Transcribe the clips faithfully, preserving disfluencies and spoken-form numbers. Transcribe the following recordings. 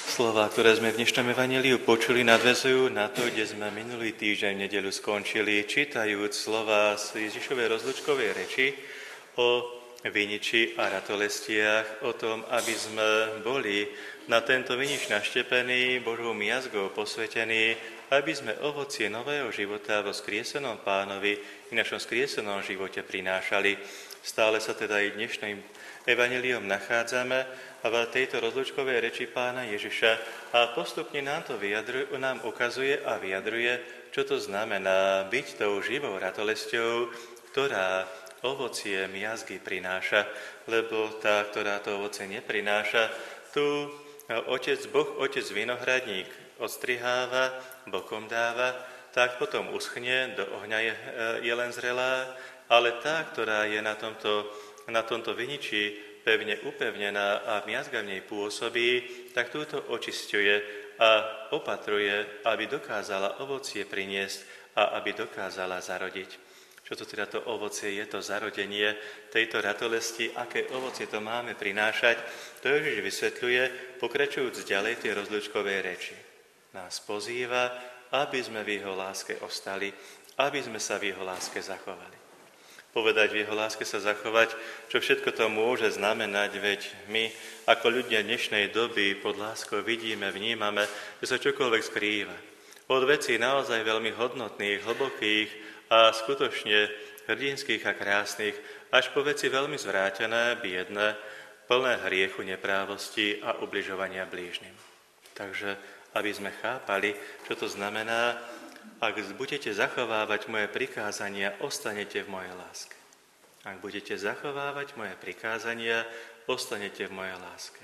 Slová, ktoré sme v dnešnom evanjeliu počuli, nadväzujú na to, kde sme minulý týždeň v nedeľu skončili, čítajúc slová z Ježišovej rozlúčkovej reči o viniči a ratolestiach, o tom, aby sme boli na tento vinič naštepení, Božou miazgou posvetení, aby sme ovocie nového života vo skriesenom Pánovi v našom skriesenom živote prinášali. Stále sa teda aj dnešným evanjeliom nachádzame a v tejto rozlúčkovej reči Pána Ježiša a postupne nám to vyjadruje, nám ukazuje a vyjadruje, čo to znamená byť tou živou ratolesťou, ktorá ovocie miazgy prináša, lebo tá, ktorá to ovocie neprináša, tu Otec, Boh, Otec vinohradník odstriháva, bokom dáva, tak potom uschne, do ohňa je, je len zrelá, ale tá, ktorá je na tomto, na tomto viniči pevne upevnená a miazga v nej pôsobí, tak túto očisťuje a opatruje, aby dokázala ovocie priniesť a aby dokázala zarodiť. Čo to teda to ovocie je, to zarodenie tejto ratolesti, aké ovocie to máme prinášať, to Ježiš vysvetľuje, pokračujúc ďalej v tej rozlúčkovej reči. Nás pozýva, aby sme v jeho láske ostali, aby sme sa v jeho láske zachovali. Povedať v jeho láske sa zachovať, čo všetko to môže znamenať, veď my ako ľudia dnešnej doby pod láskou vidíme, vnímame, že sa čokoľvek skrýva. Od vecí naozaj veľmi hodnotných, hlbokých a skutočne hrdinských a krásnych, až po veci veľmi zvrátené, biedné, plné hriechu, neprávosti a ubližovania blížnym. Takže, aby sme chápali, čo to znamená, ak budete zachovávať moje prikázania, ostanete v mojej láske. Ak budete zachovávať moje prikázania, ostanete v mojej láske.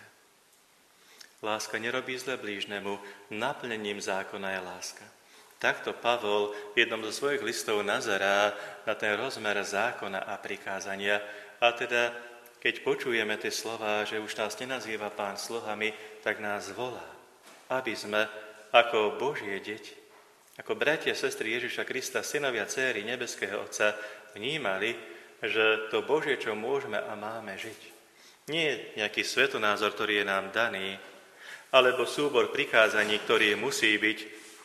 Láska nerobí zle blížnemu, naplnením zákona je láska. Takto Pavol v jednom zo svojich listov nazerá na ten rozmer zákona a prikázania. A teda, keď počujeme tie slová, že už nás nenazýva Pán sluhami, tak nás volá, aby sme ako Božie deti, ako bratia a sestry Ježiša Krista, synovia, dcéry nebeského Otca, vnímali, že to Božie, čo môžeme a máme žiť, nie je nejaký svetonázor, ktorý je nám daný, alebo súbor prikázaní, ktorý musí byť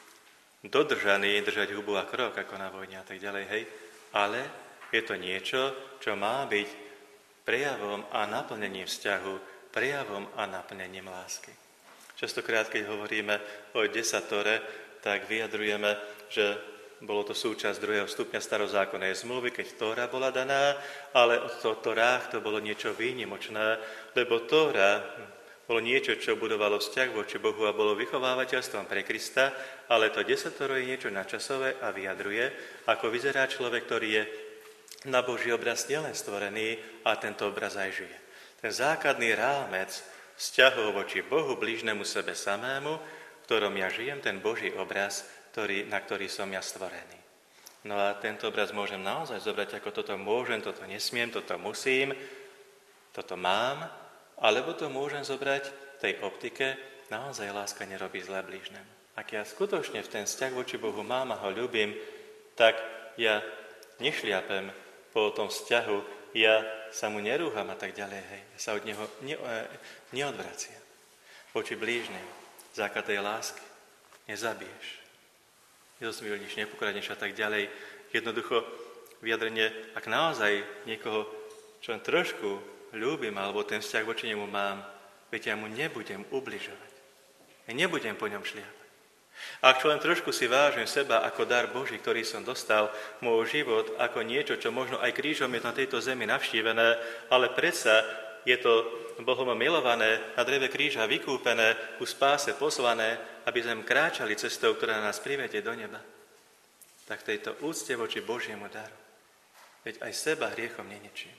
dodržaný, držať hubu a krok, ako na vojne a tak ďalej, hej, ale je to niečo, čo má byť prejavom a naplnením vzťahu, prejavom a naplnením lásky. Častokrát, keď hovoríme o desatore, tak vyjadrujeme, že bolo to súčasť druhého stupňa starozákonnej zmluvy, keď Tóra bola daná, ale od toho Tórách to bolo niečo výnimočné, lebo Tóra bolo niečo, čo budovalo vzťah voči Bohu a bolo vychovávateľstvom pre Krista, ale to desatoro je niečo nadčasové a vyjadruje, ako vyzerá človek, ktorý je na Boží obraz nielen stvorený a tento obraz aj žije. Ten základný rámec vzťahov voči Bohu, blížnemu sebe samému, v ktorom ja žijem, ten Boží obraz, ktorý, na ktorý som ja stvorený. No a tento obraz môžem naozaj zobrať ako toto môžem, toto nesmiem, toto musím, toto mám, alebo to môžem zobrať v tej optike, naozaj láska nerobí zlé blížnemu. Ak ja skutočne v ten vzťah voči Bohu mám a ho ľúbim, tak ja nešliapem po tom vzťahu, ja sa mu nerúham a tak ďalej, hej, ja sa od neho ne, neodvraciam. Voči blížnym. Základ tej lásky. Nezabiješ. Nezosmilníš, nepokradneš a tak ďalej. Jednoducho vyjadrenie, ak naozaj niekoho, čo len trošku ľúbim, alebo ten vzťah voči nemu mám, veď ja mu nebudem ubližovať. Ja nebudem po ňom šliapať. Ak čo len trošku si vážim seba ako dar Boží, ktorý som dostal, môj život ako niečo, čo možno aj krížom je na tejto zemi navštívené, ale predsa je to Bohom milované, na dreve kríža vykúpené, ku spáse poslané, aby sme kráčali cestou, ktorá nás privedie do neba. Tak tejto úcte voči Božiemu daru. Veď aj seba hriechom neničím.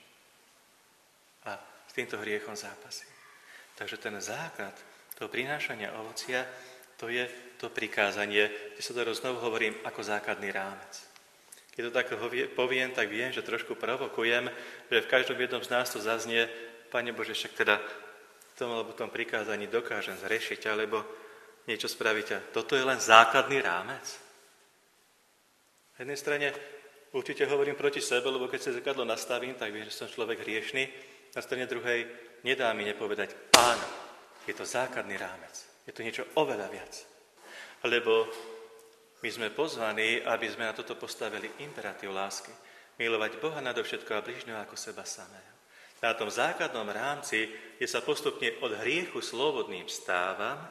A s týmto hriechom zápasím. Takže ten základ toho prinášania ovocia, to je to prikázanie, kde sa to znovu hovorím ako základný rámec. Keď to tak poviem, tak viem, že trošku provokujem, že v každom jednom z nás to zaznie, Pane Bože, však teda v tom alebo tom prikázaní dokážem zrešiť, alebo niečo spraviť. A toto je len základný rámec. Na jednej strane určite hovorím proti sebe, lebo keď sa zrkadlo nastavím, tak viem, že som človek hriešny. Na strane druhej nedá mi nepovedať, áno, je to základný rámec. Je to niečo oveľa viac. Lebo my sme pozvaní, aby sme na toto postavili imperatív lásky. Milovať Boha nadovšetko a bližňov ako seba samého. Na tom základnom rámci, kde sa postupne od hriechu slobodným stávam,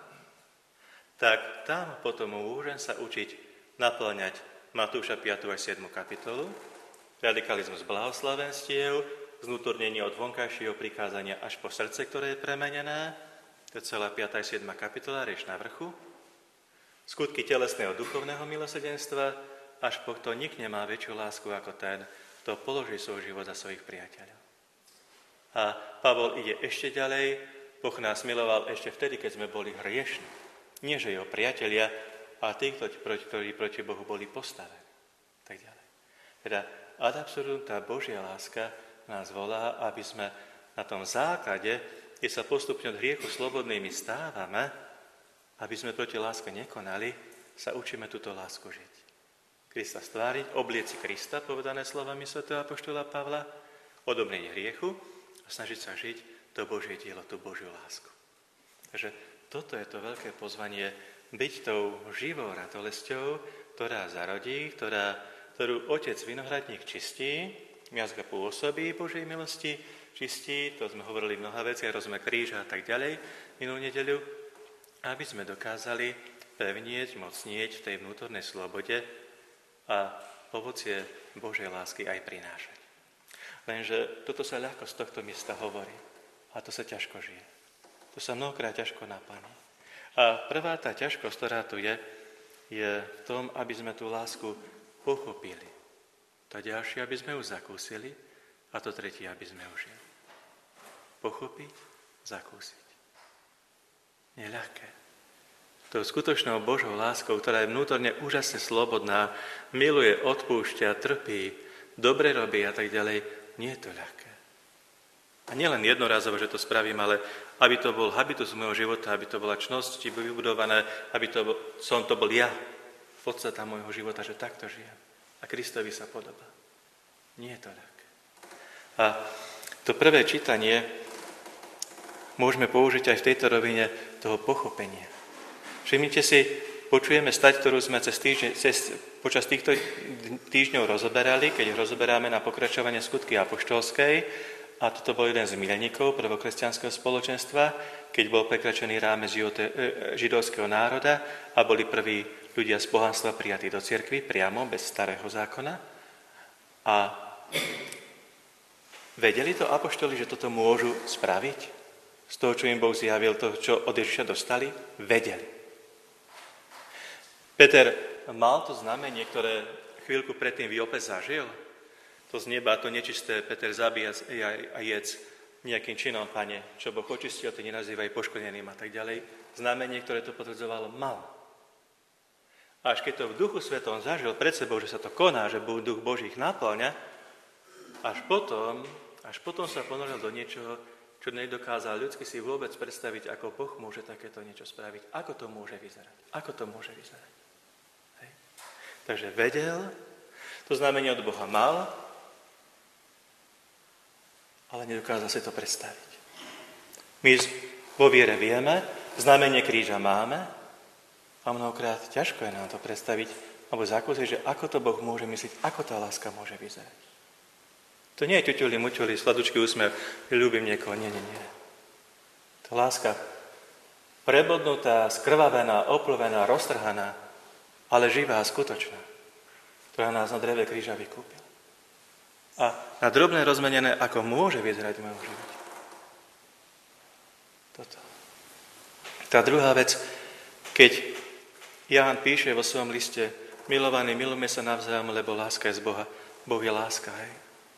tak tam potom môžem sa učiť naplňať Matúša piatu až siedmu kapitolu, radikalizmus blahoslavenstiev, znútornenie od vonkajšieho prikázania až po srdce, ktoré je premenené, to je celá piata až siedma kapitola, rieš na vrchu, skutky telesného duchovného milosrdenstva, až po to nik nemá väčšiu lásku ako ten, kto položí svoj život za svojich priateľov. A Pavol ide ešte ďalej, Boh nás miloval ešte vtedy, keď sme boli hriešni. Nie, že jeho priatelia, a tí, ktorí proti Bohu boli postavení. Tak ďalej. Teda ad absurdum tá Božia láska nás volá, aby sme na tom základe, kde sa postupne od hriechu slobodnými stávame, aby sme proti láske nekonali, sa učíme túto lásku žiť. Krista stváriť, oblieci Krista, povedané slovami svätého apoštola Pavla, odomrieť hriechu a snažiť sa žiť to Božie dielo, tú Božiu lásku. Takže toto je to veľké pozvanie byť tou živou ratolesťou, ktorá zarodí, ktorá, ktorú Otec Vinohradník čistí, miazga pôsobí Božej milosti, čistí, to sme hovorili mnoha veci, rozmer kríža a tak ďalej minulú nedeľu, aby sme dokázali pevnieť, mocnieť v tej vnútornej slobode a ovocie Božej lásky aj prinášať. Lenže toto sa ľahko z tohto miesta hovorí a to sa ťažko žije. To sa mnohokrát ťažko naplní. A prvá tá ťažkosť, ktorá tu je, je v tom, aby sme tú lásku pochopili. Tá ďalšia, aby sme ju zakúsili a to tretie, aby sme ju žili. Pochopiť, zakúsiť. Neľahké. Tou skutočnou Božou láskou, ktorá je vnútorne úžasne slobodná, miluje, odpúšťa, trpí, dobre robí a tak ďalej, nie je to ľahké. A nielen jednorázovo, že to spravím, ale aby to bol habitus môjho života, aby to bola čnosť vybudované, aby to bol, som to bol ja, podstata môjho života, že takto žijem. A Kristovi sa podobá. Nie je to ľahké. A to prvé čítanie môžeme použiť aj v tejto rovine toho pochopenia. Všimnite si, počujeme stať, ktorú sme cez týždeň, cez, počas týchto týždňov rozoberali, keď rozoberáme na pokračovanie skutky apoštolskej, a toto bol jeden z mileníkov prvokresťanského spoločenstva, keď bol prekračený rámec židovského národa a boli prví ľudia z pohanstva prijatí do cirkvi priamo, bez starého zákona. A vedeli to apoštoli, že toto môžu spraviť? Z toho, čo im Boh zjavil, to, čo od Ježiša dostali? Vedeli. Peter mal to znamenie, ktoré chvíľku predtým v Jope zažil. To z neba, to nečisté, Peter zabíja a jedz nejakým činom, Pane, čo Boh očistil, ty nenazývaj poškodeným a tak ďalej. Znamenie, ktoré to potvrdzovalo, mal. A až keď to v Duchu Svetom zažil pred sebou, že sa to koná, že Duch Boží ich naplňa, až potom, až potom sa ponoril do niečoho, čo nedokázal ľudsky si vôbec predstaviť, ako Boh môže takéto niečo spraviť. Ako to môže vyzerať? Ako to môže vyzerať? Hej. Takže vedel, to znamenie od Boha mal, ale nedokázal si to predstaviť. My vo viere vieme, znamenie kríža máme a mnohokrát ťažko je nám to predstaviť alebo zakúsiť, že ako to Boh môže myslieť, ako tá láska môže vyzerať. To nie je ťuťuli, muťuli, sladučký úsmev, ľúbim niekoho, nie, nie, nie. Tá láska prebodnutá, skrvavená, oplvená, roztrhaná, ale živá a skutočná, ktorá nás na dreve kríža vykúpila. A na drobné rozmenené, ako môže vyzerať v mojom živote. Toto. Tá druhá vec, keď Ján píše vo svojom liste, milovaní, milujme sa navzájom, lebo láska je z Boha. Boh je láska, hej.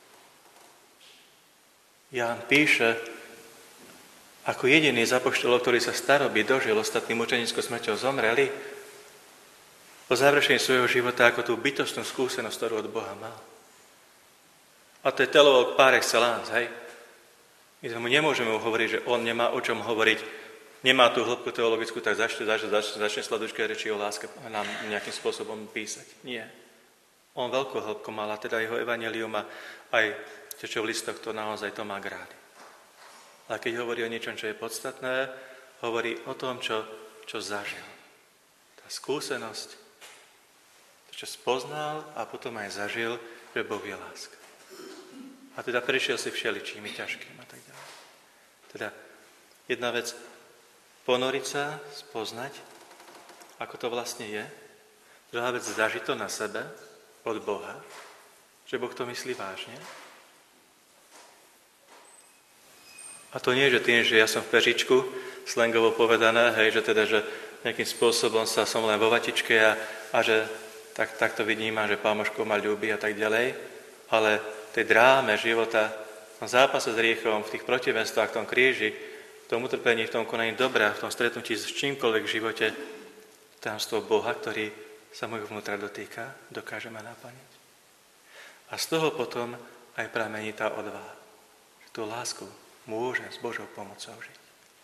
Ján píše, ako jediný z apoštolov, ktorý sa staroby dožil, ostatným mučenickou smrťou zomreli, po završení svojho života ako tú bytostnú skúsenosť, ktorú od Boha mal. A to je teológ par excellence, hej. My mu nemôžeme hovoriť, že on nemá o čom hovoriť, nemá tú hĺbku teologickú, tak začne, začne, začne, začne sladučké reči o láske nám nejakým spôsobom písať. Nie. On veľkú hĺbku mal, a teda jeho evanjelium a aj to, čo v listoch, to naozaj to má grády. Ale keď hovorí o niečom, čo je podstatné, hovorí o tom, čo, čo zažil. Tá skúsenosť, to, čo spoznal a potom aj zažil, že Boh je láska. A teda prešiel si všeličími ťažkým a tak ďalej. Teda jedna vec, ponoriť sa, spoznať, ako to vlastne je. Druhá vec, zažiť to na sebe od Boha, že Boh to myslí vážne. A to nie, že tým, že ja som v pežičku, slangovo povedané, hej, že teda, že nejakým spôsobom sa som len vo vatičke a, a že tak, tak to vnímam, že Pán Božko ma ľúbi a tak ďalej, ale v tej dráme života, v tom zápase s hriechom, v tých protivenstvách, v tom kríži, v tom utrpení, v tom konaní dobra, v tom stretnutí s čímkoľvek v živote, tajomstvo Boha, ktorý sa môjho vnútra dotýka, dokáže ma naplniť. A z toho potom aj pramení tá odvaha, že tú lásku môžem s Božou pomocou žiť.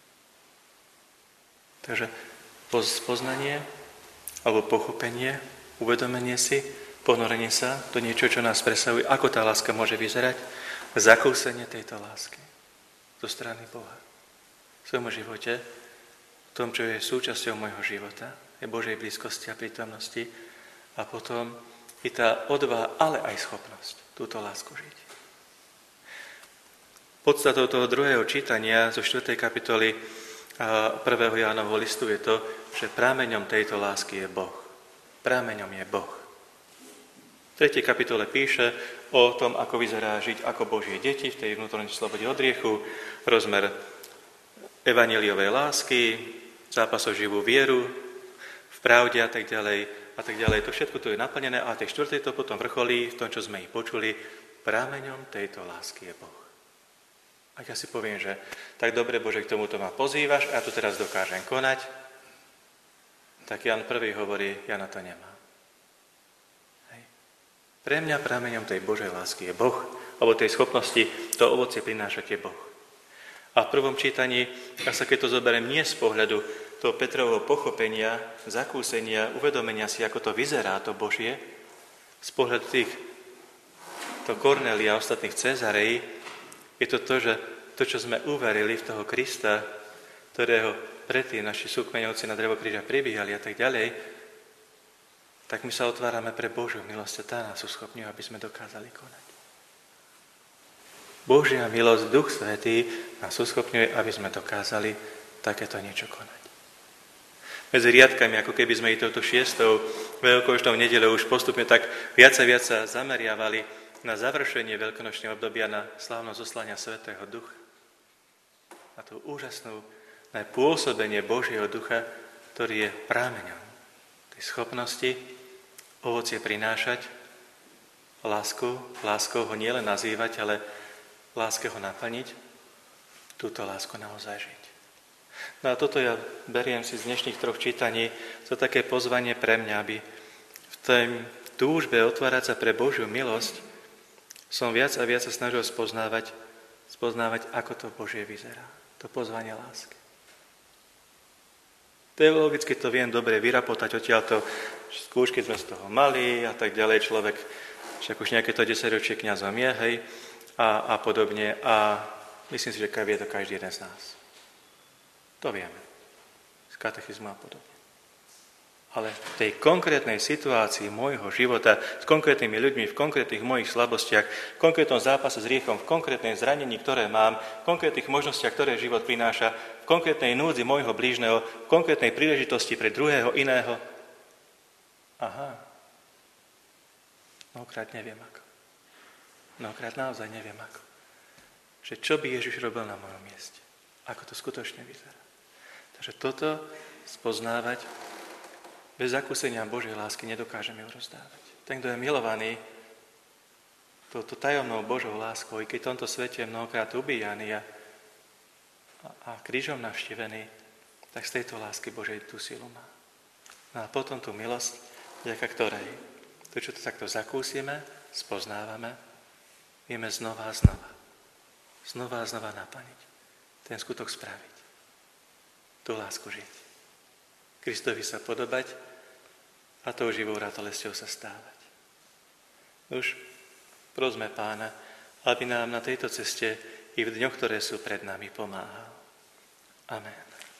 Takže poznanie alebo pochopenie, uvedomenie si, ponorenie sa do niečo, čo nás presahuje, ako tá láska môže vyzerať, zakúsenie tejto lásky zo strany Boha. V svojom živote, v tom, čo je súčasťou môjho života, je Božej blízkosti a prítomnosti a potom i tá odvaha, ale aj schopnosť túto lásku žiť. Podstatou toho druhého čítania zo štvrtej kapitoly prvého Jánovho listu je to, že prameňom tejto lásky je Boh. Prameňom je Boh. V tretej kapitole píše o tom, ako vyzerá žiť ako Božie deti v tej vnútornej slobode od hriechu, rozmer evanjeliovej lásky, zápas o živú vieru, v pravde a tak ďalej a tak ďalej. To všetko tu je naplnené a tej štvrtej to potom vrcholí v tom, čo sme ich počuli. Prameňom tejto lásky je Boh. Ak ja si poviem, že tak dobre, Bože, k tomuto ma pozývaš a ja tu teraz dokážem konať, tak Jan prvý hovorí, ja na to nemám. Hej. Pre mňa prameňom tej Božej lásky je Boh, alebo tej schopnosti to ovocie prinášať je Boh. A v prvom čítaní, ak sa keď to zoberiem nie z pohľadu toho Petrovho pochopenia, zakúsenia, uvedomenia si, ako to vyzerá, to Božie, z pohľadu tých to Kornélia a ostatných Cezareí, je to to, že to, čo sme uverili v toho Krista, ktorého predtým naši súkmeňovci na drevo kríža pribíjali a tak ďalej, tak my sa otvárame pre Božiu milosť a tá nás uschopňuje, aby sme dokázali konať. Božia milosť, Duch Svätý nás uschopňuje, aby sme dokázali takéto niečo konať. Medzi riadkami, ako keby sme i touto šiestou veľkonočnou nedeľou už postupne tak viac a viac sa zameriavali na završenie veľkonočného obdobia, na slávnosť zoslania Svätého Ducha. Na tú úžasnú na pôsobenie Božieho Ducha, ktorý je prameňom tej schopnosti ovocie prinášať, lásku, láskou ho nielen nazývať, ale láske ho naplniť, túto lásku naozaj žiť. No a toto ja beriem si z dnešných troch čítaní, to také pozvanie pre mňa, aby v tej túžbe otvárať sa pre Božiu milosť som viac a viac sa snažil spoznávať, spoznávať, ako to Božie vyzerá. To pozvanie lásky. Teologicky to viem dobre vyrapotať odtiaľto, skúšky sme z toho mali a tak ďalej. Človek, však už nejaké to desaťročie kňazom je, hej, a, a podobne. A myslím si, že vie to každý jeden z nás. To vieme. Z katechizmu a podobne. Ale v tej konkrétnej situácii môjho života, s konkrétnymi ľuďmi, v konkrétnych mojich slabostiach, v konkrétnom zápase s hriechom, v konkrétnej zranení, ktoré mám, v konkrétnych možnostiach, ktoré život prináša, v konkrétnej núdzi môjho blížneho, v konkrétnej príležitosti pre druhého iného. Aha. Mnohokrát neviem ako. Mnohokrát naozaj neviem ako. Že čo by Ježiš robil na mojom mieste. Ako to skutočne vyzerá. Takže toto spoznávať bez zakúsenia Božej lásky nedokážeme ju rozdávať. Ten, kto je milovaný touto tajomnou Božou láskou, i keď v tomto svete je mnohokrát ubíjaný a, a, a krížom navštívený, tak z tejto lásky Božej tú silu má. No a potom tú milosť, vďaka ktorej to, čo to takto zakúsime, spoznávame, vieme znova a znova, znova a znova naplniť. Ten skutok spraviť. Tú lásku žiť. Kristovi sa podobať a tou živou ratolesťou sa stávať. Už prosme Pána, aby nám na tejto ceste i v dňoch, ktoré sú pred nami, pomáhal. Amen.